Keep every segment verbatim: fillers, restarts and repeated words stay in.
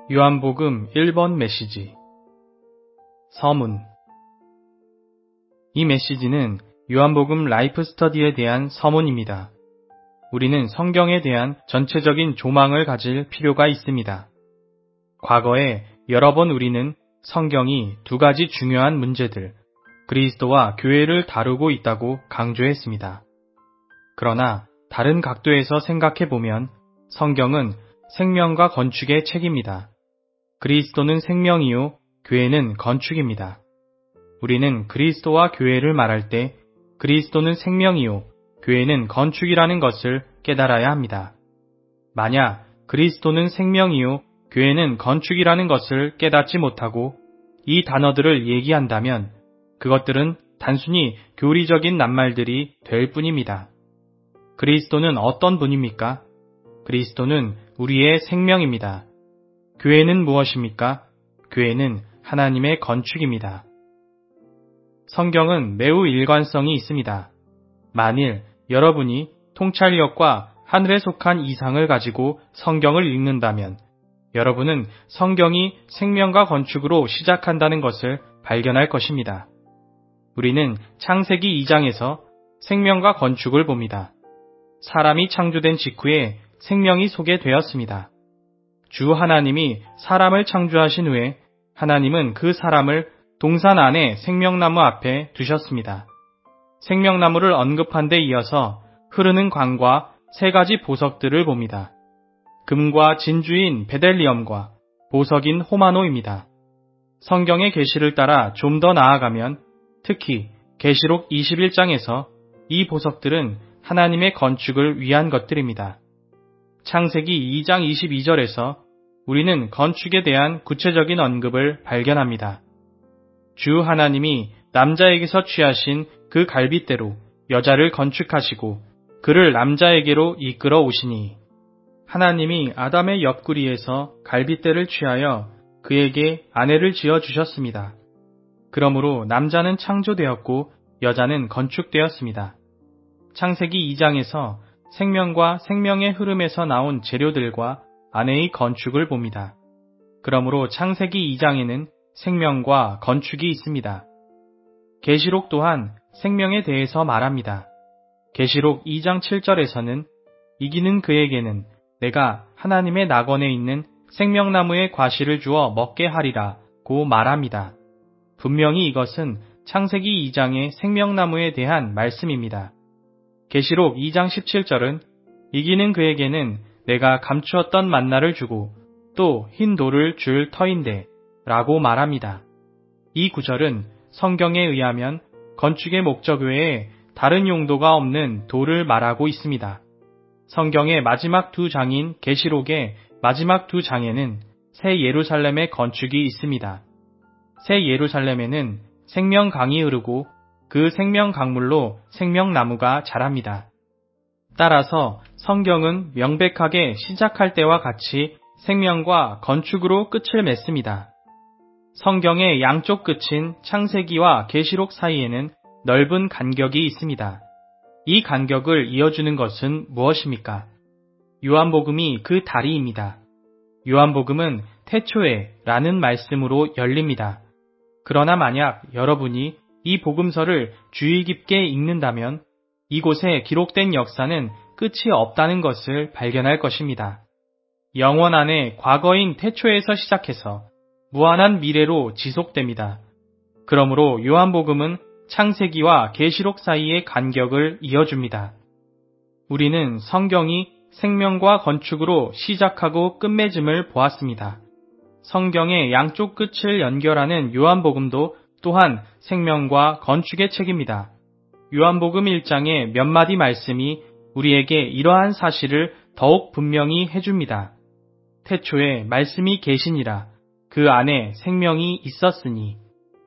요한복음 일 번 메시지 서문. 이 메시지는 요한복음 라이프 스터디에 대한 서문입니다. 우리는 성경에 대한 전체적인 조망을 가질 필요가 있습니다. 과거에 여러 번 우리는 성경이 두 가지 중요한 문제들, 그리스도와 교회를 다루고 있다고 강조했습니다. 그러나 다른 각도에서 생각해보면 성경은 생명과 건축의 책입니다. 그리스도는 생명이요, 교회는 건축입니다. 우리는 그리스도와 교회를 말할 때 그리스도는 생명이요, 교회는 건축이라는 것을 깨달아야 합니다. 만약 그리스도는 생명이요, 교회는 건축이라는 것을 깨닫지 못하고 이 단어들을 얘기한다면 그것들은 단순히 교리적인 낱말들이 될 뿐입니다. 그리스도는 어떤 분입니까? 그리스도는 우리의 생명입니다. 교회는 무엇입니까? 교회는 하나님의 건축입니다. 성경은 매우 일관성이 있습니다. 만일 여러분이 통찰력과 하늘에 속한 이상을 가지고 성경을 읽는다면 여러분은 성경이 생명과 건축으로 시작한다는 것을 발견할 것입니다. 우리는 창세기 이 장에서 생명과 건축을 봅니다. 사람이 창조된 직후에 생명이 소개되었습니다. 주 하나님이 사람을 창조하신 후에 하나님은 그 사람을 동산 안에 생명나무 앞에 두셨습니다. 생명나무를 언급한 데 이어서 흐르는 강과 세 가지 보석들을 봅니다. 금과 진주인 베델리엄과 보석인 호마노입니다. 성경의 계시를 따라 좀 더 나아가면 특히 계시록 이십일 장에서 이 보석들은 하나님의 건축을 위한 것들입니다. 창세기 이 장 이십이 절에서 우리는 건축에 대한 구체적인 언급을 발견합니다. 주 하나님이 남자에게서 취하신 그 갈빗대로 여자를 건축하시고 그를 남자에게로 이끌어 오시니, 하나님이 아담의 옆구리에서 갈빗대를 취하여 그에게 아내를 지어 주셨습니다. 그러므로 남자는 창조되었고 여자는 건축되었습니다. 창세기 이 장에서 생명과 생명의 흐름에서 나온 재료들과 아내의 건축을 봅니다. 그러므로 창세기 이 장에는 생명과 건축이 있습니다. 계시록 또한 생명에 대해서 말합니다. 계시록 이 장 칠 절에서는 이기는 그에게는 내가 하나님의 낙원에 있는 생명나무의 과실을 주어 먹게 하리라 고 말합니다. 분명히 이것은 창세기 이 장의 생명나무에 대한 말씀입니다. 계시록 이 장 십칠 절은 이기는 그에게는 내가 감추었던 만나를 주고 또 흰 돌을 줄 터인데 라고 말합니다. 이 구절은 성경에 의하면 건축의 목적 외에 다른 용도가 없는 돌을 말하고 있습니다. 성경의 마지막 두 장인 계시록의 마지막 두 장에는 새 예루살렘의 건축이 있습니다. 새 예루살렘에는 생명강이 흐르고 그 생명강물로 생명나무가 자랍니다. 따라서 성경은 명백하게 시작할 때와 같이 생명과 건축으로 끝을 맺습니다. 성경의 양쪽 끝인 창세기와 계시록 사이에는 넓은 간격이 있습니다. 이 간격을 이어주는 것은 무엇입니까? 요한복음이 그 다리입니다. 요한복음은 태초에 라는 말씀으로 열립니다. 그러나 만약 여러분이 이 복음서를 주의 깊게 읽는다면 이곳에 기록된 역사는 끝이 없다는 것을 발견할 것입니다. 영원 안에 과거인 태초에서 시작해서 무한한 미래로 지속됩니다. 그러므로 요한복음은 창세기와 계시록 사이의 간격을 이어줍니다. 우리는 성경이 생명과 건축으로 시작하고 끝맺음을 보았습니다. 성경의 양쪽 끝을 연결하는 요한복음도 또한 생명과 건축의 책입니다. 요한복음 일 장의 몇 마디 말씀이 우리에게 이러한 사실을 더욱 분명히 해줍니다. 태초에 말씀이 계시니라. 그 안에 생명이 있었으니.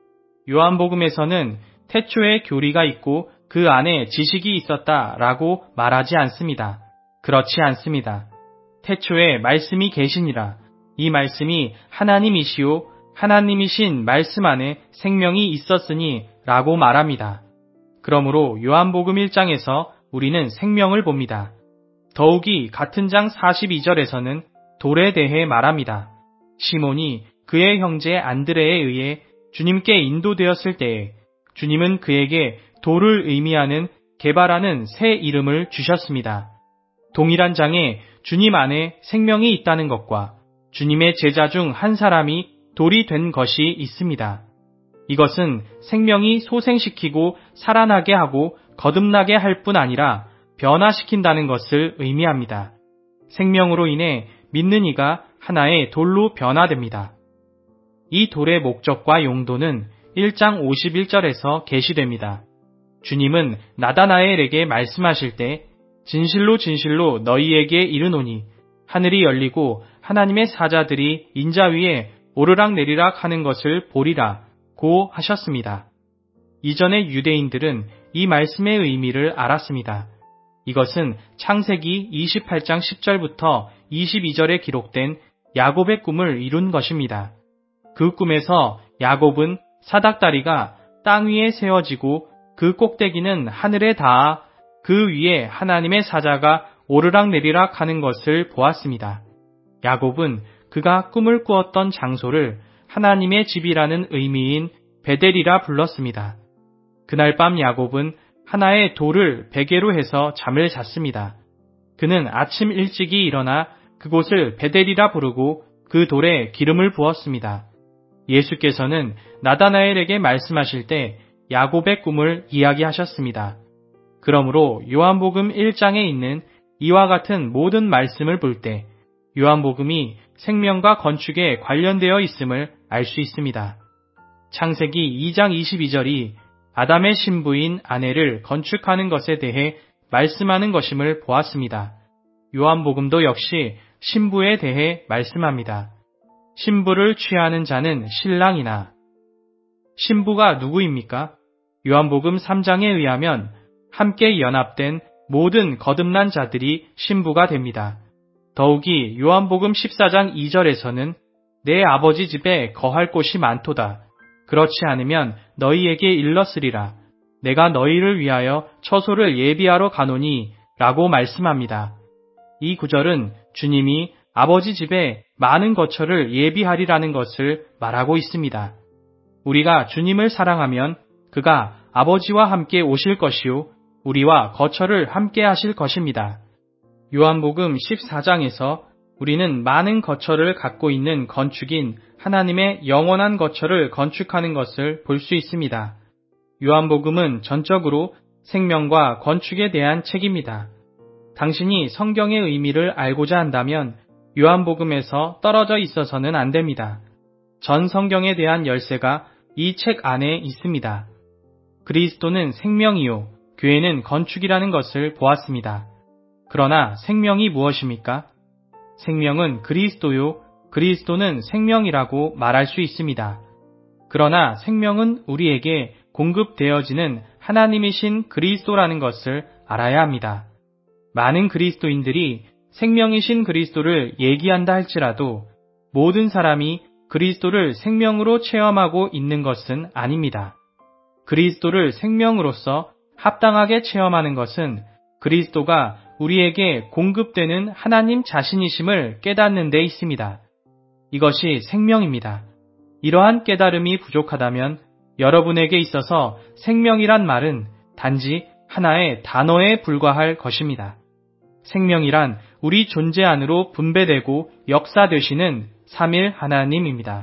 요한복음에서는 태초에 교리가 있고 그 안에 지식이 있었다라고 말하지 않습니다. 그렇지 않습니다. 태초에 말씀이 계시니라. 이 말씀이 하나님이시요 하나님이신 말씀 안에 생명이 있었으니 라고 말합니다. 그러므로 요한복음 일 장에서 우리는 생명을 봅니다. 더욱이 같은 장 사십이 절에서는 돌에 대해 말합니다. 시몬이 그의 형제 안드레에 의해 주님께 인도되었을 때에 주님은 그에게 돌을 의미하는 게바라는 새 이름을 주셨습니다. 동일한 장에 주님 안에 생명이 있다는 것과 주님의 제자 중 한 사람이 돌이 된 것이 있습니다. 이것은 생명이 소생시키고 살아나게 하고 거듭나게 할 뿐 아니라 변화시킨다는 것을 의미합니다. 생명으로 인해 믿는 이가 하나의 돌로 변화됩니다. 이 돌의 목적과 용도는 일 장 오십일 절에서 계시됩니다. 주님은 나다나엘에게 말씀하실 때 진실로 진실로 너희에게 이르노니 하늘이 열리고 하나님의 사자들이 인자 위에 오르락내리락 하는 것을 보리라 고 하셨습니다. 이전의 유대인들은 이 말씀의 의미를 알았습니다. 이것은 창세기 이십팔 장 십 절부터 이십이 절에 기록된 야곱의 꿈을 이룬 것입니다. 그 꿈에서 야곱은 사닥다리가 땅 위에 세워지고 그 꼭대기는 하늘에 닿아 그 위에 하나님의 사자가 오르락내리락 하는 것을 보았습니다. 야곱은 그가 꿈을 꾸었던 장소를 하나님의 집이라는 의미인 베델이라 불렀습니다. 그날 밤 야곱은 하나의 돌을 베개로 해서 잠을 잤습니다. 그는 아침 일찍이 일어나 그곳을 베델이라 부르고 그 돌에 기름을 부었습니다. 예수께서는 나다나엘에게 말씀하실 때 야곱의 꿈을 이야기하셨습니다. 그러므로 요한복음 일 장에 있는 이와 같은 모든 말씀을 볼 때 요한복음이 생명과 건축에 관련되어 있음을 알 수 있습니다. 창세기 이 장 이십이 절이 아담의 신부인 아내를 건축하는 것에 대해 말씀하는 것임을 보았습니다. 요한복음도 역시 신부에 대해 말씀합니다. 신부를 취하는 자는 신랑이나. 신부가 누구입니까? 요한복음 삼 장에 의하면 함께 연합된 모든 거듭난 자들이 신부가 됩니다. 더욱이 요한복음 십사 장 이 절에서는 내 아버지 집에 거할 곳이 많도다. 그렇지 않으면 너희에게 일렀으리라. 내가 너희를 위하여 처소를 예비하러 가노니 라고 말씀합니다. 이 구절은 주님이 아버지 집에 많은 거처를 예비하리라는 것을 말하고 있습니다. 우리가 주님을 사랑하면 그가 아버지와 함께 오실 것이요 우리와 거처를 함께 하실 것입니다. 요한복음 십사 장에서 우리는 많은 거처를 갖고 있는 건축인 하나님의 영원한 거처를 건축하는 것을 볼 수 있습니다. 요한복음은 전적으로 생명과 건축에 대한 책입니다. 당신이 성경의 의미를 알고자 한다면 요한복음에서 떨어져 있어서는 안 됩니다. 전 성경에 대한 열쇠가 이 책 안에 있습니다. 그리스도는 생명이요, 교회는 건축이라는 것을 보았습니다. 그러나 생명이 무엇입니까? 생명은 그리스도요, 그리스도는 생명이라고 말할 수 있습니다. 그러나 생명은 우리에게 공급되어지는 하나님이신 그리스도라는 것을 알아야 합니다. 많은 그리스도인들이 생명이신 그리스도를 얘기한다 할지라도 모든 사람이 그리스도를 생명으로 체험하고 있는 것은 아닙니다. 그리스도를 생명으로서 합당하게 체험하는 것은 그리스도가 우리에게 공급되는 하나님 자신이심을 깨닫는 데 있습니다. 이것이 생명입니다. 이러한 깨달음이 부족하다면 여러분에게 있어서 생명이란 말은 단지 하나의 단어에 불과할 것입니다. 생명이란 우리 존재 안으로 분배되고 역사되시는 삼일 하나님입니다.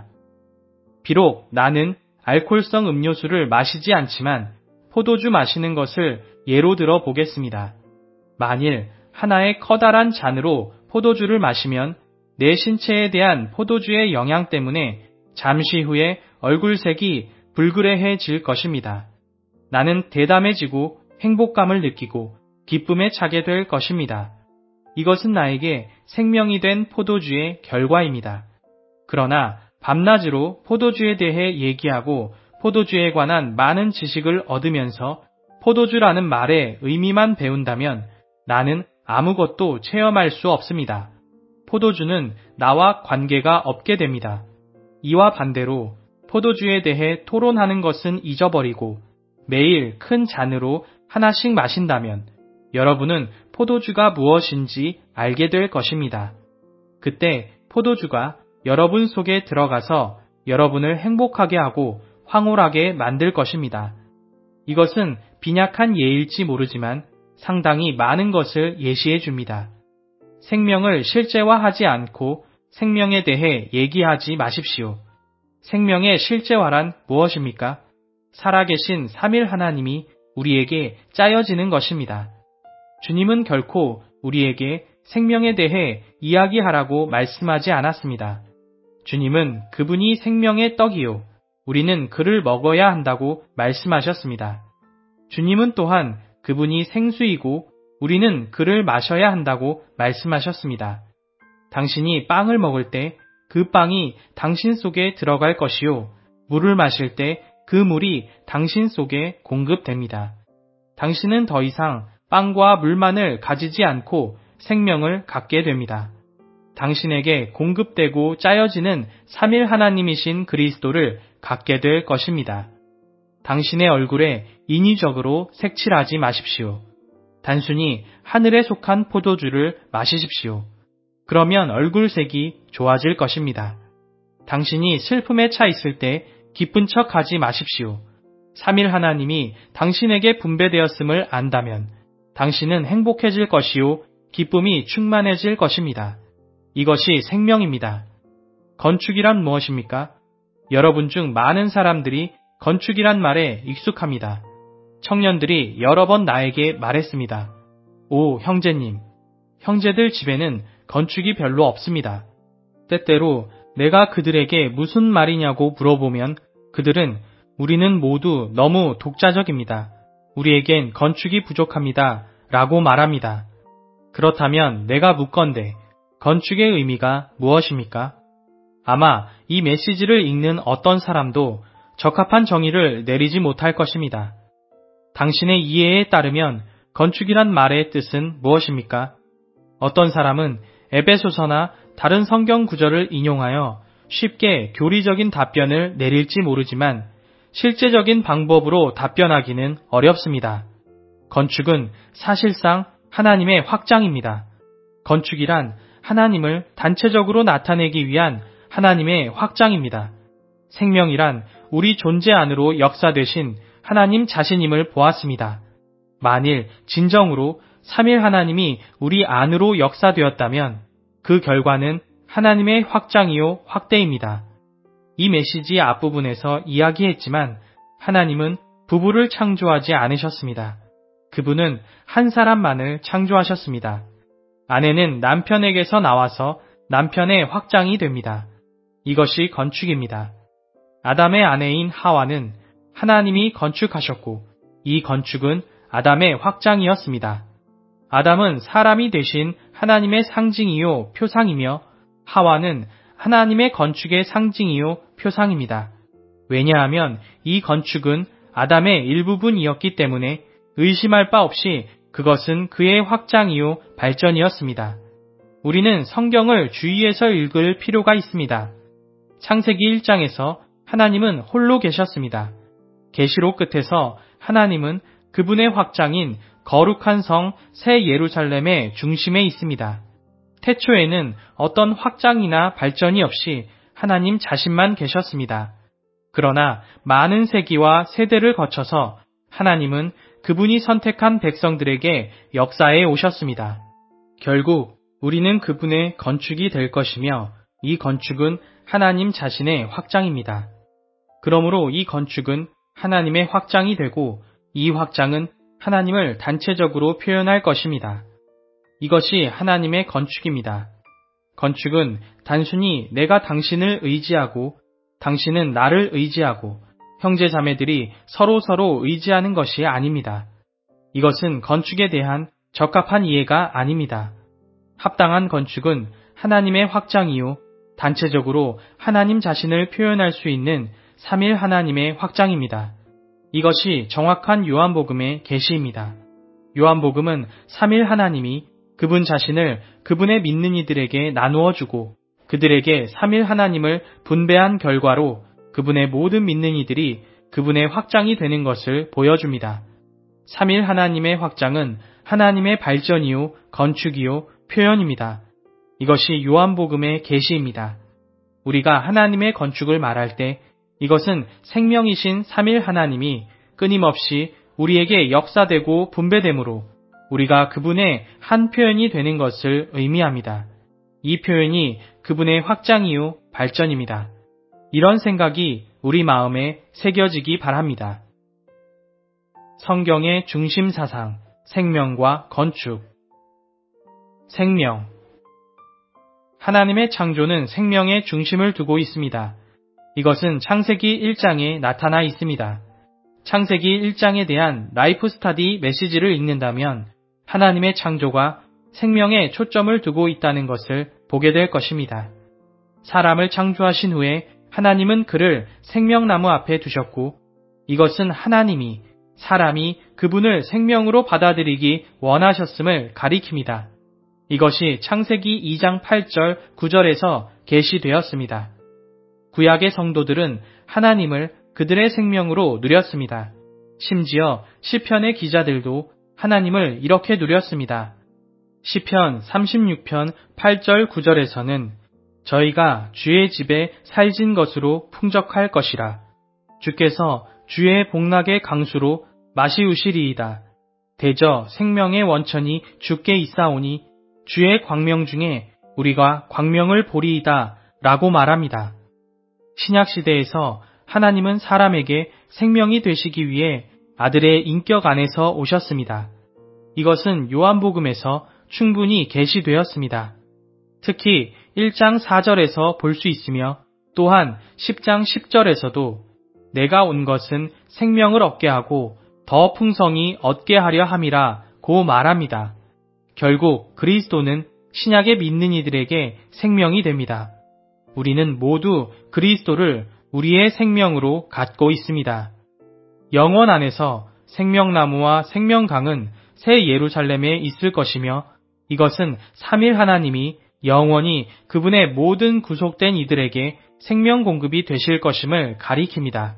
비록 나는 알코올성 음료수를 마시지 않지만 포도주 마시는 것을 예로 들어 보겠습니다. 만일 하나의 커다란 잔으로 포도주를 마시면 내 신체에 대한 포도주의 영향 때문에 잠시 후에 얼굴색이 불그레해질 것입니다. 나는 대담해지고 행복감을 느끼고 기쁨에 차게 될 것입니다. 이것은 나에게 생명이 된 포도주의 결과입니다. 그러나 밤낮으로 포도주에 대해 얘기하고 포도주에 관한 많은 지식을 얻으면서 포도주라는 말의 의미만 배운다면 나는 아무것도 체험할 수 없습니다. 포도주는 나와 관계가 없게 됩니다. 이와 반대로 포도주에 대해 토론하는 것은 잊어버리고 매일 큰 잔으로 하나씩 마신다면 여러분은 포도주가 무엇인지 알게 될 것입니다. 그때 포도주가 여러분 속에 들어가서 여러분을 행복하게 하고 황홀하게 만들 것입니다. 이것은 빈약한 예일지 모르지만 상당히 많은 것을 예시해 줍니다. 생명을 실제화하지 않고 생명에 대해 얘기하지 마십시오. 생명의 실제화란 무엇입니까? 살아계신 삼일 하나님이 우리에게 짜여지는 것입니다. 주님은 결코 우리에게 생명에 대해 이야기하라고 말씀하지 않았습니다. 주님은 그분이 생명의 떡이요, 우리는 그를 먹어야 한다고 말씀하셨습니다. 주님은 또한 그분이 생수이고 우리는 그를 마셔야 한다고 말씀하셨습니다. 당신이 빵을 먹을 때 그 빵이 당신 속에 들어갈 것이요, 물을 마실 때 그 물이 당신 속에 공급됩니다. 당신은 더 이상 빵과 물만을 가지지 않고 생명을 갖게 됩니다. 당신에게 공급되고 짜여지는 삼일 하나님이신 그리스도를 갖게 될 것입니다. 당신의 얼굴에 인위적으로 색칠하지 마십시오. 단순히 하늘에 속한 포도주를 마시십시오. 그러면 얼굴색이 좋아질 것입니다. 당신이 슬픔에 차 있을 때 기쁜 척 하지 마십시오. 삼일 하나님이 당신에게 분배되었음을 안다면 당신은 행복해질 것이요, 기쁨이 충만해질 것입니다. 이것이 생명입니다. 건축이란 무엇입니까? 여러분 중 많은 사람들이 건축이란 말에 익숙합니다. 청년들이 여러 번 나에게 말했습니다. 오, 형제님. 형제들 집에는 건축이 별로 없습니다. 때때로 내가 그들에게 무슨 말이냐고 물어보면 그들은 우리는 모두 너무 독자적입니다. 우리에겐 건축이 부족합니다. 라고 말합니다. 그렇다면 내가 묻건대 건축의 의미가 무엇입니까? 아마 이 메시지를 읽는 어떤 사람도 적합한 정의를 내리지 못할 것입니다. 당신의 이해에 따르면 건축이란 말의 뜻은 무엇입니까? 어떤 사람은 에베소서나 다른 성경 구절을 인용하여 쉽게 교리적인 답변을 내릴지 모르지만 실제적인 방법으로 답변하기는 어렵습니다. 건축은 사실상 하나님의 확장입니다. 건축이란 하나님을 단체적으로 나타내기 위한 하나님의 확장입니다. 생명이란 우리 존재 안으로 역사되신 하나님 자신임을 보았습니다. 만일 진정으로 삼일 하나님이 우리 안으로 역사되었다면 그 결과는 하나님의 확장이요 확대입니다. 이 메시지 앞부분에서 이야기했지만 하나님은 부부를 창조하지 않으셨습니다. 그분은 한 사람만을 창조하셨습니다. 아내는 남편에게서 나와서 남편의 확장이 됩니다. 이것이 건축입니다. 아담의 아내인 하와는 하나님이 건축하셨고 이 건축은 아담의 확장이었습니다. 아담은 사람이 되신 하나님의 상징이요 표상이며 하와는 하나님의 건축의 상징이요 표상입니다. 왜냐하면 이 건축은 아담의 일부분이었기 때문에 의심할 바 없이 그것은 그의 확장이요 발전이었습니다. 우리는 성경을 주의해서 읽을 필요가 있습니다. 창세기 일 장에서 하나님은 홀로 계셨습니다. 계시록 끝에서 하나님은 그분의 확장인 거룩한 성 새 예루살렘의 중심에 있습니다. 태초에는 어떤 확장이나 발전이 없이 하나님 자신만 계셨습니다. 그러나 많은 세기와 세대를 거쳐서 하나님은 그분이 선택한 백성들에게 역사해 오셨습니다. 결국 우리는 그분의 건축이 될 것이며 이 건축은 하나님 자신의 확장입니다. 그러므로 이 건축은 하나님의 확장이 되고 이 확장은 하나님을 단체적으로 표현할 것입니다. 이것이 하나님의 건축입니다. 건축은 단순히 내가 당신을 의지하고 당신은 나를 의지하고 형제 자매들이 서로 서로 의지하는 것이 아닙니다. 이것은 건축에 대한 적합한 이해가 아닙니다. 합당한 건축은 하나님의 확장이요 단체적으로 하나님 자신을 표현할 수 있는 삼일 하나님의 확장입니다. 이것이 정확한 요한복음의 계시입니다. 요한복음은 삼일 하나님이 그분 자신을 그분의 믿는 이들에게 나누어 주고 그들에게 삼일 하나님을 분배한 결과로 그분의 모든 믿는 이들이 그분의 확장이 되는 것을 보여줍니다. 삼일 하나님의 확장은 하나님의 발전이요 건축이요 표현입니다. 이것이 요한복음의 계시입니다. 우리가 하나님의 건축을 말할 때 이것은 생명이신 삼일 하나님이 끊임없이 우리에게 역사되고 분배되므로 우리가 그분의 한 표현이 되는 것을 의미합니다. 이 표현이 그분의 확장이요 발전입니다. 이런 생각이 우리 마음에 새겨지기 바랍니다. 성경의 중심 사상, 생명과 건축. 생명. 하나님의 창조는 생명의 중심을 두고 있습니다. 이것은 창세기 일 장에 나타나 있습니다. 창세기 일 장에 대한 라이프 스타디 메시지를 읽는다면 하나님의 창조가 생명에 초점을 두고 있다는 것을 보게 될 것입니다. 사람을 창조하신 후에 하나님은 그를 생명나무 앞에 두셨고 이것은 하나님이 사람이 그분을 생명으로 받아들이기 원하셨음을 가리킵니다. 이것이 창세기 이 장 팔 절 구 절에서 계시되었습니다. 구약의 성도들은 하나님을 그들의 생명으로 누렸습니다. 심지어 시편의 기자들도 하나님을 이렇게 누렸습니다. 시편 삼십육 편 팔 절 구 절에서는 저희가 주의 집에 살진 것으로 풍족할 것이라. 주께서 주의 복락의 강수로 마시우시리이다. 대저 생명의 원천이 주께 있사오니 주의 광명 중에 우리가 광명을 보리이다 라고 말합니다. 신약시대에서 하나님은 사람에게 생명이 되시기 위해 아들의 인격 안에서 오셨습니다. 이것은 요한복음에서 충분히 계시되었습니다. 특히 일 장 사 절에서 볼 수 있으며 또한 십 장 십 절에서도 내가 온 것은 생명을 얻게 하고 더 풍성히 얻게 하려 함이라 고 말합니다. 결국 그리스도는 신약에 믿는 이들에게 생명이 됩니다. 우리는 모두 그리스도를 우리의 생명으로 갖고 있습니다. 영원 안에서 생명나무와 생명강은 새 예루살렘에 있을 것이며 이것은 삼일 하나님이 영원히 그분의 모든 구속된 이들에게 생명 공급이 되실 것임을 가리킵니다.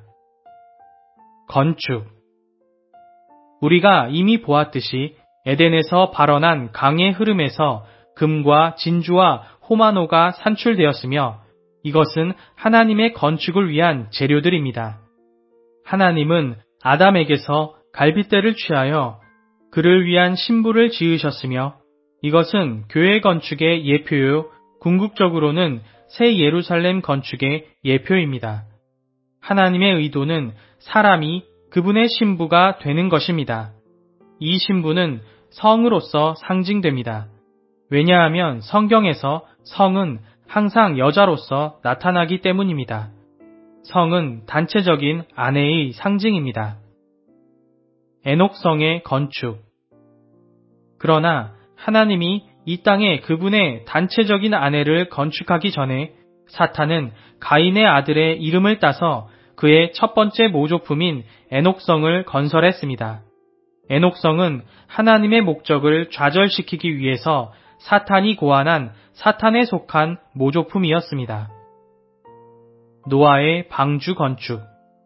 건축. 우리가 이미 보았듯이 에덴에서 발원한 강의 흐름에서 금과 진주와 호마노가 산출되었으며 이것은 하나님의 건축을 위한 재료들입니다. 하나님은 아담에게서 갈빗대를 취하여 그를 위한 신부를 지으셨으며 이것은 교회 건축의 예표요, 궁극적으로는 새 예루살렘 건축의 예표입니다. 하나님의 의도는 사람이 그분의 신부가 되는 것입니다. 이 신부는 성으로서 상징됩니다. 왜냐하면 성경에서 성은 항상 여자로서 나타나기 때문입니다. 성은 단체적인 아내의 상징입니다. 에녹성의 건축. 그러나 하나님이 이 땅에 그분의 단체적인 아내를 건축하기 전에 사탄은 가인의 아들의 이름을 따서 그의 첫 번째 모조품인 에녹성을 건설했습니다. 에녹성은 하나님의 목적을 좌절시키기 위해서 사탄이 고안한 사탄에 속한 모조품이었습니다. 노아의 방주 건축.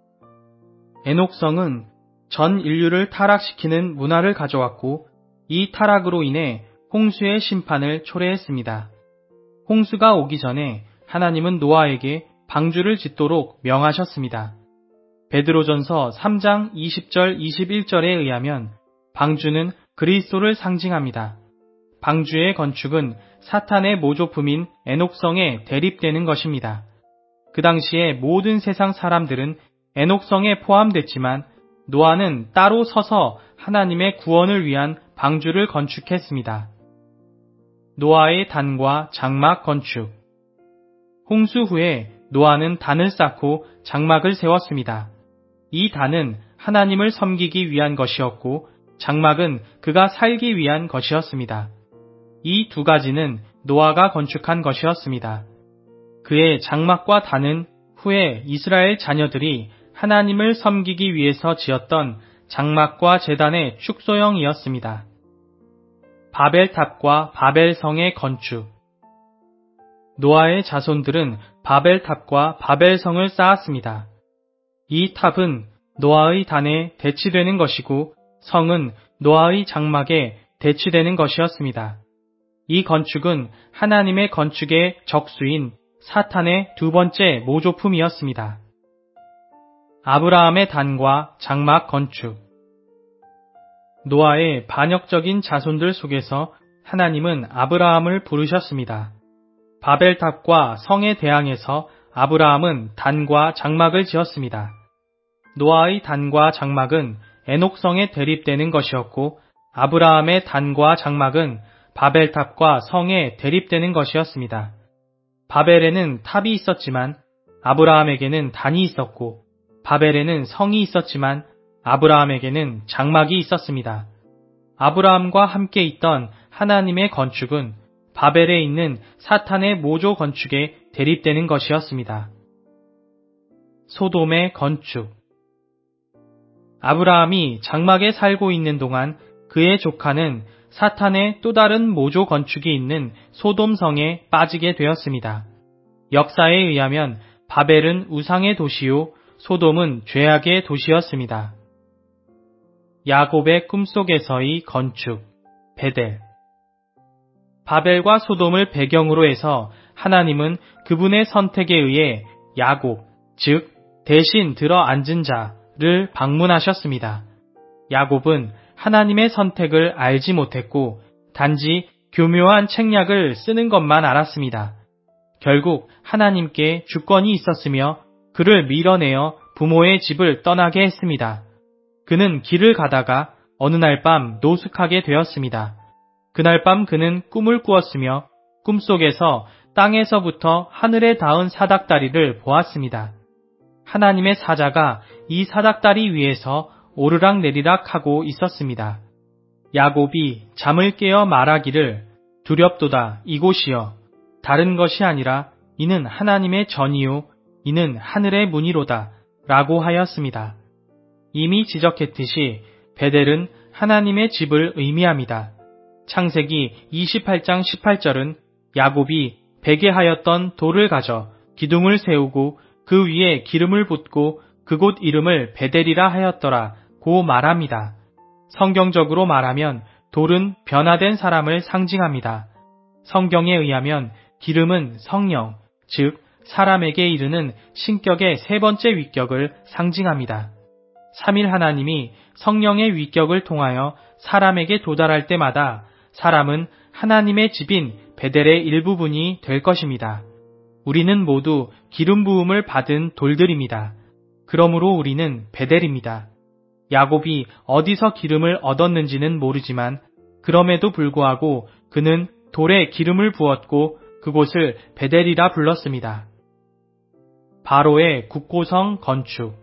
에녹성은 전 인류를 타락시키는 문화를 가져왔고 이 타락으로 인해 홍수의 심판을 초래했습니다. 홍수가 오기 전에 하나님은 노아에게 방주를 짓도록 명하셨습니다. 베드로전서 삼 장 이십 절 이십일 절에 의하면 방주는 그리스도를 상징합니다. 방주의 건축은 사탄의 모조품인 에녹성에 대립되는 것입니다. 그 당시에 모든 세상 사람들은 에녹성에 포함됐지만 노아는 따로 서서 하나님의 구원을 위한 방주를 건축했습니다. 노아의 단과 장막 건축. 홍수 후에 노아는 단을 쌓고 장막을 세웠습니다. 이 단은 하나님을 섬기기 위한 것이었고 장막은 그가 살기 위한 것이었습니다. 이 두 가지는 노아가 건축한 것이었습니다. 그의 장막과 단은 후에 이스라엘 자녀들이 하나님을 섬기기 위해서 지었던 장막과 제단의 축소형이었습니다. 바벨탑과 바벨성의 건축. 노아의 자손들은 바벨탑과 바벨성을 쌓았습니다. 이 탑은 노아의 단에 대치되는 것이고 성은 노아의 장막에 대치되는 것이었습니다. 이 건축은 하나님의 건축의 적수인 사탄의 두 번째 모조품이었습니다. 아브라함의 단과 장막 건축. 노아의 반역적인 자손들 속에서 하나님은 아브라함을 부르셨습니다. 바벨탑과 성에 대항해서 아브라함은 단과 장막을 지었습니다. 노아의 단과 장막은 에녹성에 대립되는 것이었고 아브라함의 단과 장막은 바벨탑과 성에 대립되는 것이었습니다. 바벨에는 탑이 있었지만 아브라함에게는 단이 있었고 바벨에는 성이 있었지만 아브라함에게는 장막이 있었습니다. 아브라함과 함께 있던 하나님의 건축은 바벨에 있는 사탄의 모조 건축에 대립되는 것이었습니다. 소돔의 건축. 아브라함이 장막에 살고 있는 동안 그의 조카는 사탄의 또 다른 모조 건축이 있는 소돔성에 빠지게 되었습니다. 역사에 의하면 바벨은 우상의 도시요 소돔은 죄악의 도시였습니다. 야곱의 꿈속에서의 건축, 베델. 바벨과 소돔을 배경으로 해서 하나님은 그분의 선택에 의해 야곱, 즉 대신 들어 앉은 자를 방문하셨습니다. 야곱은 하나님의 선택을 알지 못했고 단지 교묘한 책략을 쓰는 것만 알았습니다. 결국 하나님께 주권이 있었으며 그를 밀어내어 부모의 집을 떠나게 했습니다. 그는 길을 가다가 어느 날 밤 노숙하게 되었습니다. 그날 밤 그는 꿈을 꾸었으며 꿈속에서 땅에서부터 하늘에 닿은 사닥다리를 보았습니다. 하나님의 사자가 이 사닥다리 위에서 오르락 내리락 하고 있었습니다. 야곱이 잠을 깨어 말하기를 두렵도다 이곳이여 다른 것이 아니라 이는 하나님의 전이요 이는 하늘의 문이로다 라고 하였습니다. 이미 지적했듯이 베델은 하나님의 집을 의미합니다. 창세기 이십팔 장 십팔 절은 야곱이 베게 하였던 돌을 가져 기둥을 세우고 그 위에 기름을 붓고 그곳 이름을 베델이라 하였더라 고 말합니다. 성경적으로 말하면 돌은 변화된 사람을 상징합니다. 성경에 의하면 기름은 성령, 즉 사람에게 이르는 신격의 세 번째 위격을 상징합니다. 삼일 하나님이 성령의 위격을 통하여 사람에게 도달할 때마다 사람은 하나님의 집인 베델의 일부분이 될 것입니다. 우리는 모두 기름 부음을 받은 돌들입니다. 그러므로 우리는 베델입니다. 야곱이 어디서 기름을 얻었는지는 모르지만 그럼에도 불구하고 그는 돌에 기름을 부었고 그곳을 베델이라 불렀습니다. 바로의 국고성 건축.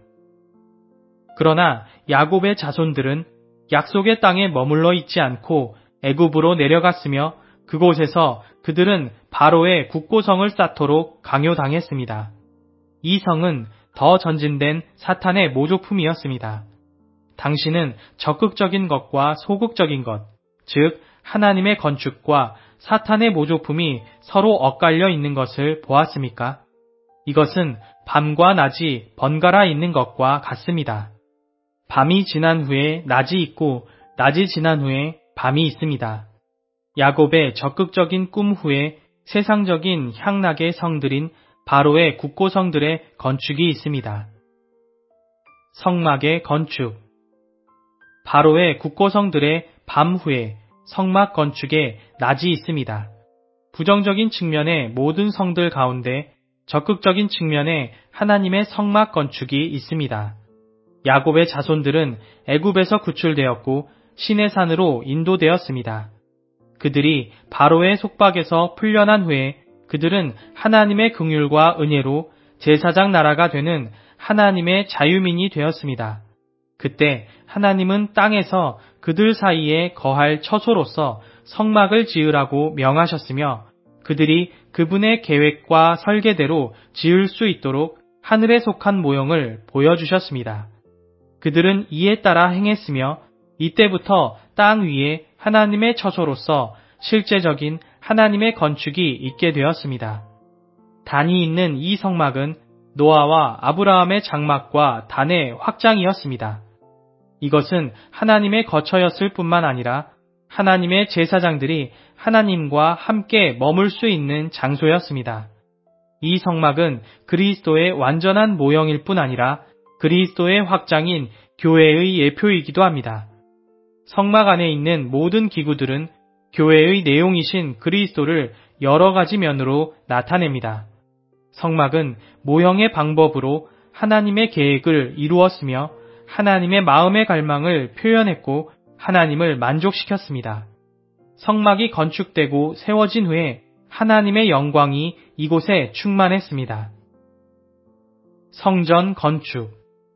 그러나 야곱의 자손들은 약속의 땅에 머물러 있지 않고 애굽으로 내려갔으며 그곳에서 그들은 바로의 국고성을 쌓도록 강요당했습니다. 이 성은 더 전진된 사탄의 모조품이었습니다. 당신은 적극적인 것과 소극적인 것, 즉 하나님의 건축과 사탄의 모조품이 서로 엇갈려 있는 것을 보았습니까? 이것은 밤과 낮이 번갈아 있는 것과 같습니다. 밤이 지난 후에 낮이 있고 낮이 지난 후에 밤이 있습니다. 야곱의 적극적인 꿈 후에 세상적인 향락의 성들인 바로의 국고성들의 건축이 있습니다. 성막의 건축. 바로의 국고성들의 밤 후에 성막 건축에 낮이 있습니다. 부정적인 측면의 모든 성들 가운데 적극적인 측면에 하나님의 성막 건축이 있습니다. 야곱의 자손들은 애굽에서 구출되었고 시내산으로 인도되었습니다. 그들이 바로의 속박에서 풀려난 후에 그들은 하나님의 긍휼과 은혜로 제사장 나라가 되는 하나님의 자유민이 되었습니다. 그때 하나님은 땅에서 그들 사이에 거할 처소로서 성막을 지으라고 명하셨으며 그들이 그분의 계획과 설계대로 지을 수 있도록 하늘에 속한 모형을 보여주셨습니다. 그들은 이에 따라 행했으며 이때부터 땅 위에 하나님의 처소로서 실제적인 하나님의 건축이 있게 되었습니다. 단이 있는 이 성막은 노아와 아브라함의 장막과 단의 확장이었습니다. 이것은 하나님의 거처였을 뿐만 아니라 하나님의 제사장들이 하나님과 함께 머물 수 있는 장소였습니다. 이 성막은 그리스도의 완전한 모형일 뿐 아니라 그리스도의 확장인 교회의 예표이기도 합니다. 성막 안에 있는 모든 기구들은 교회의 내용이신 그리스도를 여러 가지 면으로 나타냅니다. 성막은 모형의 방법으로 하나님의 계획을 이루었으며 하나님의 마음의 갈망을 표현했고 하나님을 만족시켰습니다. 성막이 건축되고 세워진 후에 하나님의 영광이 이곳에 충만했습니다. 성전 건축.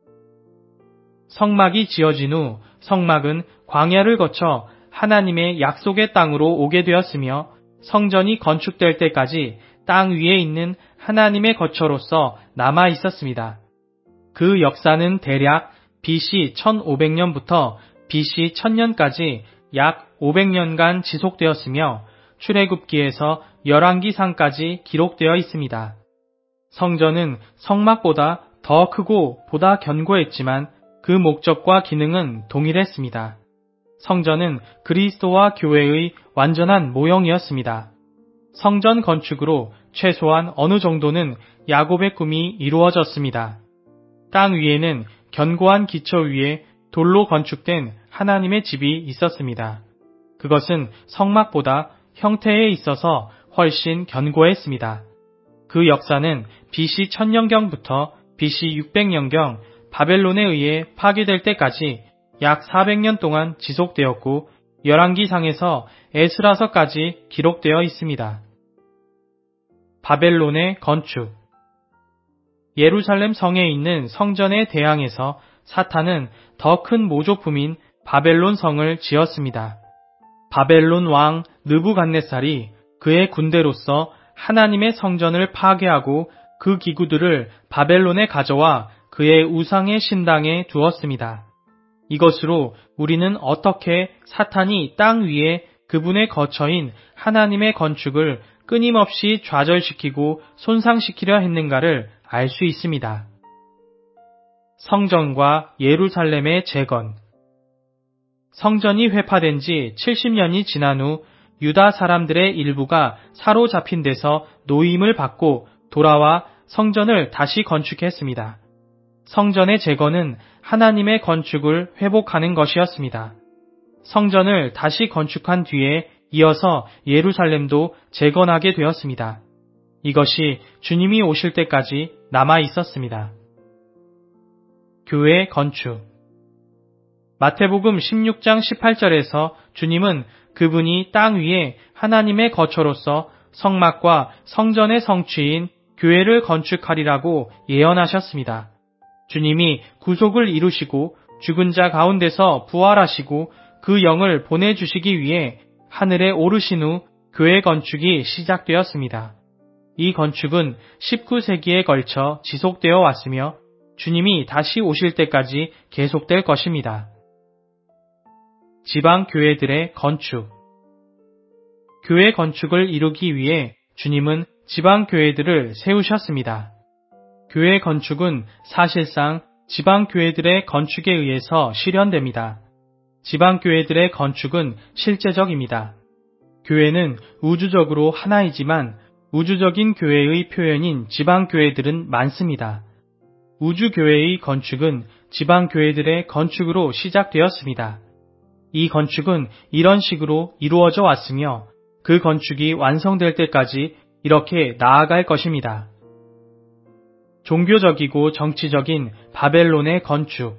성막이 지어진 후 성막은 광야를 거쳐 하나님의 약속의 땅으로 오게 되었으며 성전이 건축될 때까지 땅 위에 있는 하나님의 거처로서 남아 있었습니다. 그 역사는 대략 비씨 천오백 년부터 비씨 천 년까지 약 오백 년간 지속되었으며 출애굽기에서 열왕기상까지 기록되어 있습니다. 성전은 성막보다 더 크고 보다 견고했지만 그 목적과 기능은 동일했습니다. 성전은 그리스도와 교회의 완전한 모형이었습니다. 성전 건축으로 최소한 어느 정도는 야곱의 꿈이 이루어졌습니다. 땅 위에는 견고한 기초 위에 돌로 건축된 하나님의 집이 있었습니다. 그것은 성막보다 형태에 있어서 훨씬 견고했습니다. 그 역사는 비씨 천년경부터 비씨 육백년경 바벨론에 의해 파괴될 때까지 약 사백 년 동안 지속되었고 열왕기상에서 에스라서까지 기록되어 있습니다. 바벨론의 건축. 예루살렘 성에 있는 성전에 대항해서 사탄은 더 큰 모조품인 바벨론 성을 지었습니다. 바벨론 왕 느부갓네살이 그의 군대로서 하나님의 성전을 파괴하고 그 기구들을 바벨론에 가져와 그의 우상의 신당에 두었습니다. 이것으로 우리는 어떻게 사탄이 땅 위에 그분의 거처인 하나님의 건축을 끊임없이 좌절시키고 손상시키려 했는가를 알 수 있습니다. 성전과 예루살렘의 재건. 성전이 회파된 지 칠십 년이 지난 후 유다 사람들의 일부가 사로잡힌 데서 노임을 받고 돌아와 성전을 다시 건축했습니다. 성전의 재건은 하나님의 건축을 회복하는 것이었습니다. 성전을 다시 건축한 뒤에 이어서 예루살렘도 재건하게 되었습니다. 이것이 주님이 오실 때까지 남아 있었습니다. 교회 건축. 마태복음 십육 장 십팔 절에서 주님은 그분이 땅 위에 하나님의 거처로서 성막과 성전의 성취인 교회를 건축하리라고 예언하셨습니다. 주님이 구속을 이루시고 죽은 자 가운데서 부활하시고 그 영을 보내주시기 위해 하늘에 오르신 후 교회 건축이 시작되었습니다. 이 건축은 십구 세기에 걸쳐 지속되어 왔으며 주님이 다시 오실 때까지 계속될 것입니다. 지방 교회들의 건축. 교회 건축을 이루기 위해 주님은 지방 교회들을 세우셨습니다. 교회 건축은 사실상 지방 교회들의 건축에 의해서 실현됩니다. 지방 교회들의 건축은 실제적입니다. 교회는 우주적으로 하나이지만 우주적인 교회의 표현인 지방 교회들은 많습니다. 우주 교회의 건축은 지방 교회들의 건축으로 시작되었습니다. 이 건축은 이런 식으로 이루어져 왔으며 그 건축이 완성될 때까지 이렇게 나아갈 것입니다. 종교적이고 정치적인 바벨론의 건축.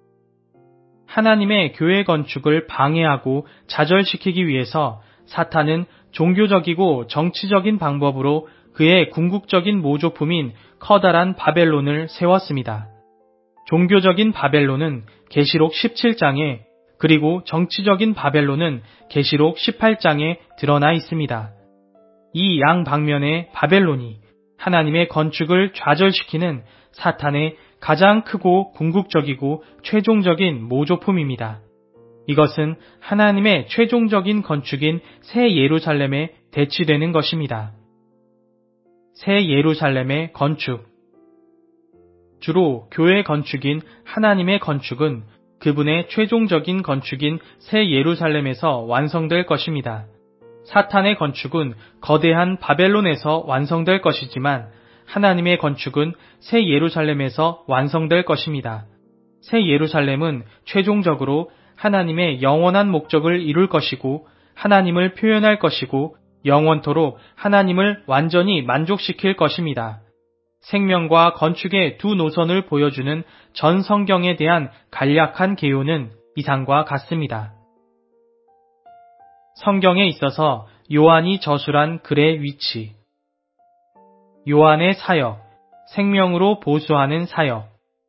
하나님의 교회 건축을 방해하고 좌절시키기 위해서 사탄은 종교적이고 정치적인 방법으로 그의 궁극적인 모조품인 커다란 바벨론을 세웠습니다. 종교적인 바벨론은 계시록 십칠 장에 그리고 정치적인 바벨론은 계시록 십팔 장에 드러나 있습니다. 이 양 방면의 바벨론이 하나님의 건축을 좌절시키는 사탄의 가장 크고 궁극적이고 최종적인 모조품입니다. 이것은 하나님의 최종적인 건축인 새 예루살렘에 대치되는 것입니다. 새 예루살렘의 건축. 주로 교회 건축인 하나님의 건축은 그분의 최종적인 건축인 새 예루살렘에서 완성될 것입니다. 사탄의 건축은 거대한 바벨론에서 완성될 것이지만 하나님의 건축은 새 예루살렘에서 완성될 것입니다. 새 예루살렘은 최종적으로 하나님의 영원한 목적을 이룰 것이고 하나님을 표현할 것이고 영원토록 하나님을 완전히 만족시킬 것입니다. 생명과 건축의 두 노선을 보여주는 전 성경에 대한 간략한 개요는 이상과 같습니다. 성경에 있어서 요한이 저술한 글의 위치. 요한의 사역, 생명으로 보수하는 사역.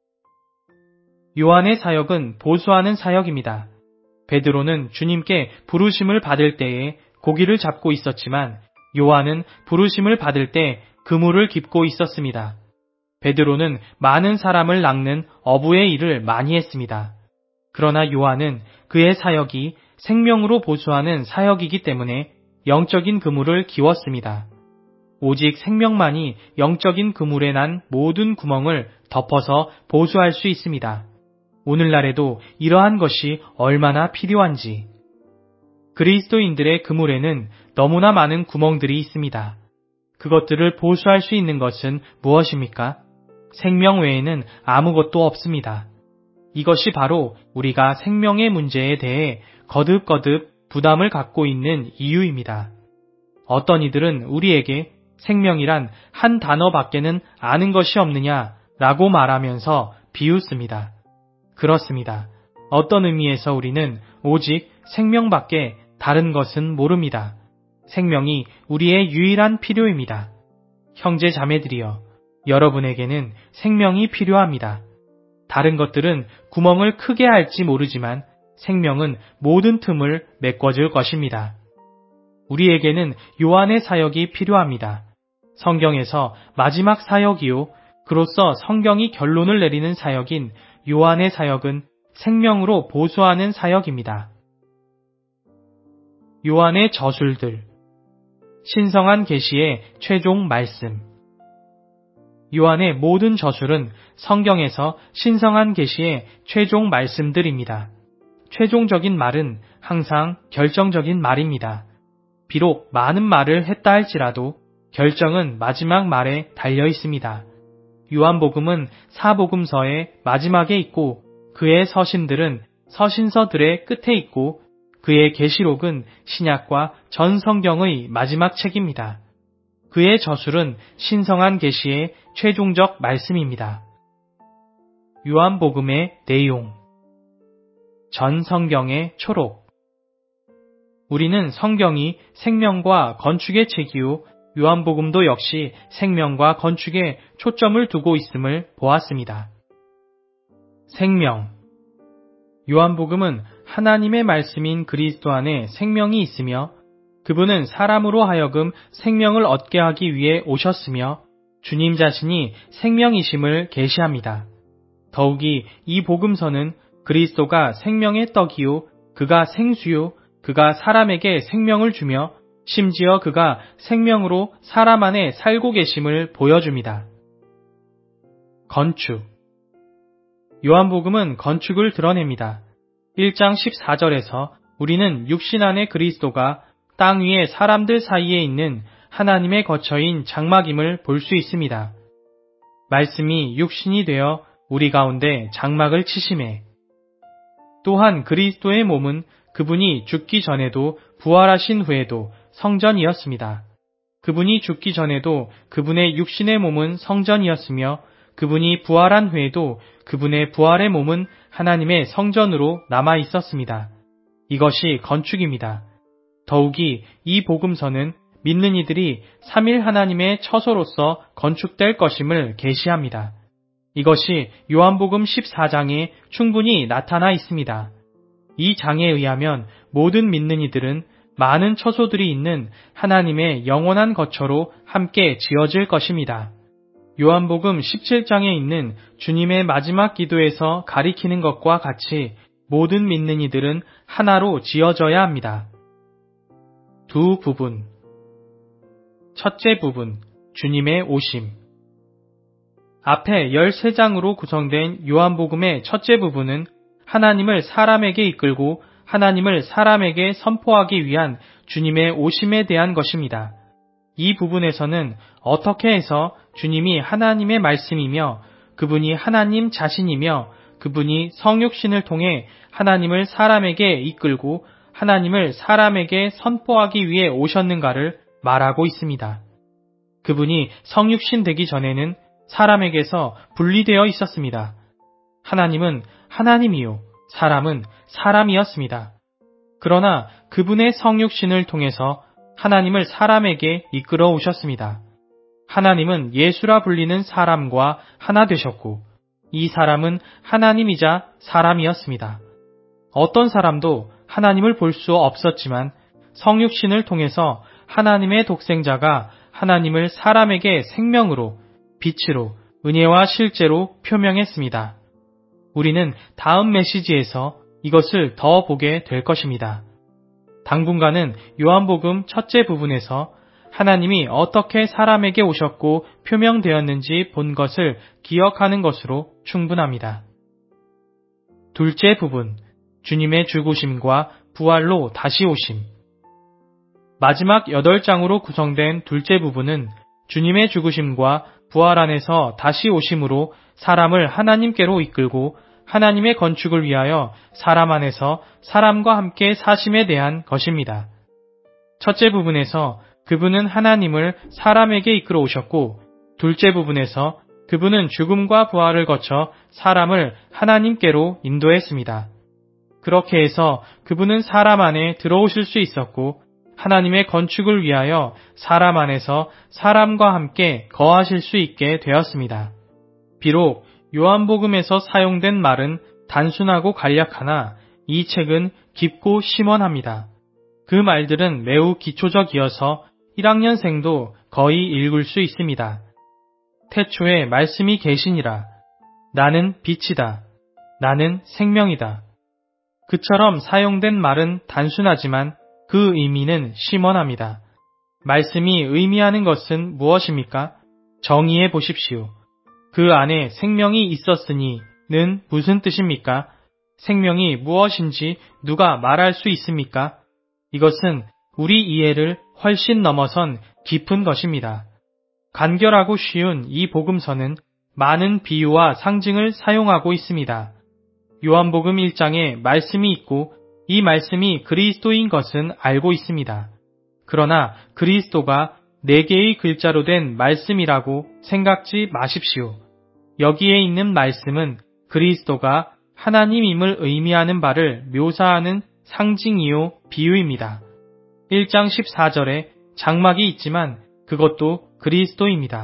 요한의 사역은 보수하는 사역입니다. 베드로는 주님께 부르심을 받을 때에 고기를 잡고 있었지만 요한은 부르심을 받을 때 그물을 깁고 있었습니다. 베드로는 많은 사람을 낚는 어부의 일을 많이 했습니다. 그러나 요한은 그의 사역이 생명으로 보수하는 사역이기 때문에 영적인 그물을 기웠습니다. 오직 생명만이 영적인 그물에 난 모든 구멍을 덮어서 보수할 수 있습니다. 오늘날에도 이러한 것이 얼마나 필요한지. 그리스도인들의 그물에는 너무나 많은 구멍들이 있습니다. 그것들을 보수할 수 있는 것은 무엇입니까? 생명 외에는 아무것도 없습니다. 이것이 바로 우리가 생명의 문제에 대해 거듭거듭 부담을 갖고 있는 이유입니다. 어떤 이들은 우리에게 생명이란 한 단어밖에는 아는 것이 없느냐 라고 말하면서 비웃습니다. 그렇습니다. 어떤 의미에서 우리는 오직 생명밖에 다른 것은 모릅니다. 생명이 우리의 유일한 필요입니다. 형제 자매들이여, 여러분에게는 생명이 필요합니다. 다른 것들은 구멍을 크게 할지 모르지만 생명은 모든 틈을 메꿔줄 것입니다. 우리에게는 요한의 사역이 필요합니다. 성경에서 마지막 사역이요, 그로써 성경이 결론을 내리는 사역인 요한의 사역은 생명으로 보수하는 사역입니다. 요한의 저술들. 신성한 계시의 최종 말씀. 요한의 모든 저술은 성경에서 신성한 계시의 최종 말씀들입니다. 최종적인 말은 항상 결정적인 말입니다. 비록 많은 말을 했다 할지라도 결정은 마지막 말에 달려 있습니다. 요한복음은 사복음서의 마지막에 있고 그의 서신들은 서신서들의 끝에 있고 그의 계시록은 신약과 전 성경의 마지막 책입니다. 그의 저술은 신성한 계시의 최종적 말씀입니다. 요한복음의 내용. 전 성경의 초록. 우리는 성경이 생명과 건축의 책이요, 요한복음도 역시 생명과 건축에 초점을 두고 있음을 보았습니다. 생명. 요한복음은 하나님의 말씀인 그리스도 안에 생명이 있으며 그분은 사람으로 하여금 생명을 얻게 하기 위해 오셨으며 주님 자신이 생명이심을 계시합니다. 더욱이 이 복음서는 그리스도가 생명의 떡이요, 그가 생수요, 그가 사람에게 생명을 주며 심지어 그가 생명으로 사람 안에 살고 계심을 보여줍니다. 건축. 요한복음은 건축을 드러냅니다. 일 장 십사 절에서 우리는 육신 안에 그리스도가 땅 위에 사람들 사이에 있는 하나님의 거처인 장막임을 볼 수 있습니다. 말씀이 육신이 되어 우리 가운데 장막을 치심해. 또한 그리스도의 몸은 그분이 죽기 전에도 부활하신 후에도 성전이었습니다. 그분이 죽기 전에도 그분의 육신의 몸은 성전이었으며 그분이 부활한 후에도 그분의 부활의 몸은 하나님의 성전으로 남아 있었습니다. 이것이 건축입니다. 더욱이 이 복음서는 믿는 이들이 삼일 하나님의 처소로서 건축될 것임을 계시합니다. 이것이 요한복음 십사 장에 충분히 나타나 있습니다. 이 장에 의하면 모든 믿는 이들은 많은 처소들이 있는 하나님의 영원한 거처로 함께 지어질 것입니다. 요한복음 십칠 장에 있는 주님의 마지막 기도에서 가리키는 것과 같이 모든 믿는 이들은 하나로 지어져야 합니다. 두 부분. 첫째 부분, 주님의 오심. 앞에 열세 장으로 구성된 요한복음의 첫째 부분은 하나님을 사람에게 이끌고 하나님을 사람에게 선포하기 위한 주님의 오심에 대한 것입니다. 이 부분에서는 어떻게 해서 주님이 하나님의 말씀이며 그분이 하나님 자신이며 그분이 성육신을 통해 하나님을 사람에게 이끌고 하나님을 사람에게 선포하기 위해 오셨는가를 말하고 있습니다. 그분이 성육신 되기 전에는 사람에게서 분리되어 있었습니다. 하나님은 하나님이요, 사람은 사람이었습니다. 그러나 그분의 성육신을 통해서 하나님을 사람에게 이끌어 오셨습니다. 하나님은 예수라 불리는 사람과 하나 되셨고 이 사람은 하나님이자 사람이었습니다. 어떤 사람도 하나님을 볼 수 없었지만 성육신을 통해서 하나님의 독생자가 하나님을 사람에게 생명으로, 빛으로, 은혜와 실제로 표명했습니다. 우리는 다음 메시지에서 이것을 더 보게 될 것입니다. 당분간은 요한복음 첫째 부분에서 하나님이 어떻게 사람에게 오셨고 표명되었는지 본 것을 기억하는 것으로 충분합니다. 둘째 부분, 주님의 죽으심과 부활로 다시 오심. 마지막 여덟 장으로 구성된 둘째 부분은 주님의 죽으심과 부활 안에서 다시 오심으로 사람을 하나님께로 이끌고 하나님의 건축을 위하여 사람 안에서 사람과 함께 사심에 대한 것입니다. 첫째 부분에서 그분은 하나님을 사람에게 이끌어 오셨고 둘째 부분에서 그분은 죽음과 부활을 거쳐 사람을 하나님께로 인도했습니다. 그렇게 해서 그분은 사람 안에 들어오실 수 있었고 하나님의 건축을 위하여 사람 안에서 사람과 함께 거하실 수 있게 되었습니다. 비록 요한복음에서 사용된 말은 단순하고 간략하나 이 책은 깊고 심원합니다. 그 말들은 매우 기초적이어서 일 학년생도 거의 읽을 수 있습니다. 태초에 말씀이 계시니라. 나는 빛이다. 나는 생명이다. 그처럼 사용된 말은 단순하지만 그 의미는 심원합니다. 말씀이 의미하는 것은 무엇입니까? 정의해 보십시오. 그 안에 생명이 있었으니는 무슨 뜻입니까? 생명이 무엇인지 누가 말할 수 있습니까? 이것은 우리 이해를 훨씬 넘어선 깊은 것입니다. 간결하고 쉬운 이 복음서는 많은 비유와 상징을 사용하고 있습니다. 요한복음 일 장에 말씀이 있고 이 말씀이 그리스도인 것은 알고 있습니다. 그러나 그리스도가 네 개의 글자로 된 말씀이라고 생각지 마십시오. 여기에 있는 말씀은 그리스도가 하나님임을 의미하는 바를 묘사하는 상징이요 비유입니다. 일 장 십사 절에 장막이 있지만 그것도 그리스도입니다.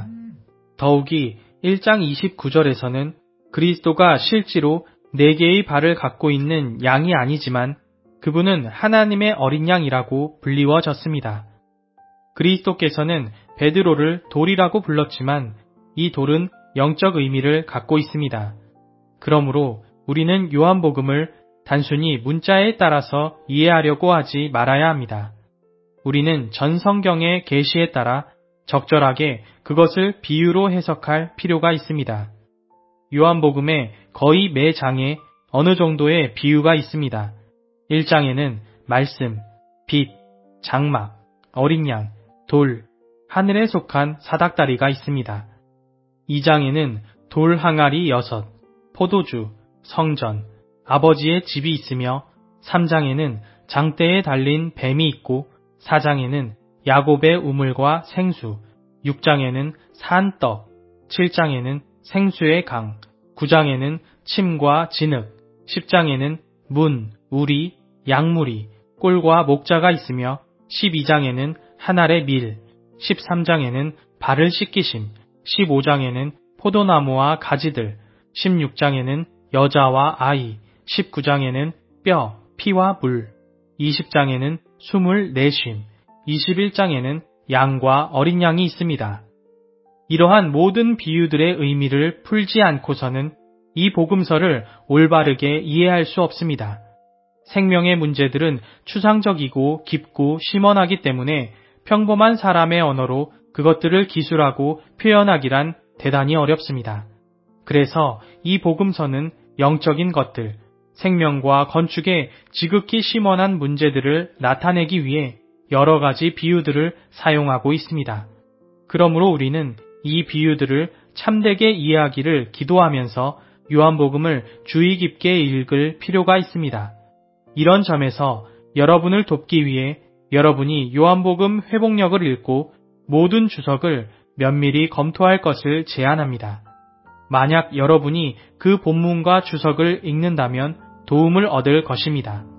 더욱이 일 장 이십구 절에서는 그리스도가 실제로 네 개의 발을 갖고 있는 양이 아니지만 그분은 하나님의 어린 양이라고 불리워졌습니다. 그리스도께서는 베드로를 돌이라고 불렀지만 이 돌은 영적 의미를 갖고 있습니다. 그러므로 우리는 요한복음을 단순히 문자에 따라서 이해하려고 하지 말아야 합니다. 우리는 전 성경의 계시에 따라 적절하게 그것을 비유로 해석할 필요가 있습니다. 요한복음의 거의 매 장에 어느 정도의 비유가 있습니다. 일 장에는 말씀, 빛, 장막, 어린 양, 돌, 하늘에 속한 사닥다리가 있습니다. 이 장에는 돌 항아리 여섯, 포도주, 성전, 아버지의 집이 있으며 삼 장에는 장대에 달린 뱀이 있고 사 장에는 야곱의 우물과 생수, 육 장에는 산떡, 칠 장에는 생수의 강, 구 장에는 침과 진흙, 십 장에는 문, 우리, 양무리, 꼴과 목자가 있으며 십이 장에는 한 알의 밀, 십삼 장에는 발을 씻기심, 십오 장에는 포도나무와 가지들, 십육 장에는 여자와 아이, 십구 장에는 뼈, 피와 물, 이십 장에는 숨을 내쉼, 이십일 장에는 양과 어린 양이 있습니다. 이러한 모든 비유들의 의미를 풀지 않고서는 이 복음서를 올바르게 이해할 수 없습니다. 생명의 문제들은 추상적이고 깊고 심원하기 때문에 평범한 사람의 언어로 그것들을 기술하고 표현하기란 대단히 어렵습니다. 그래서 이 복음서는 영적인 것들, 생명과 건축의 지극히 심원한 문제들을 나타내기 위해 여러 가지 비유들을 사용하고 있습니다. 그러므로 우리는 이 비유들을 참되게 이해하기를 기도하면서 요한복음을 주의 깊게 읽을 필요가 있습니다. 이런 점에서 여러분을 돕기 위해 여러분이 요한복음 회복력을 읽고 모든 주석을 면밀히 검토할 것을 제안합니다. 만약 여러분이 그 본문과 주석을 읽는다면 도움을 얻을 것입니다.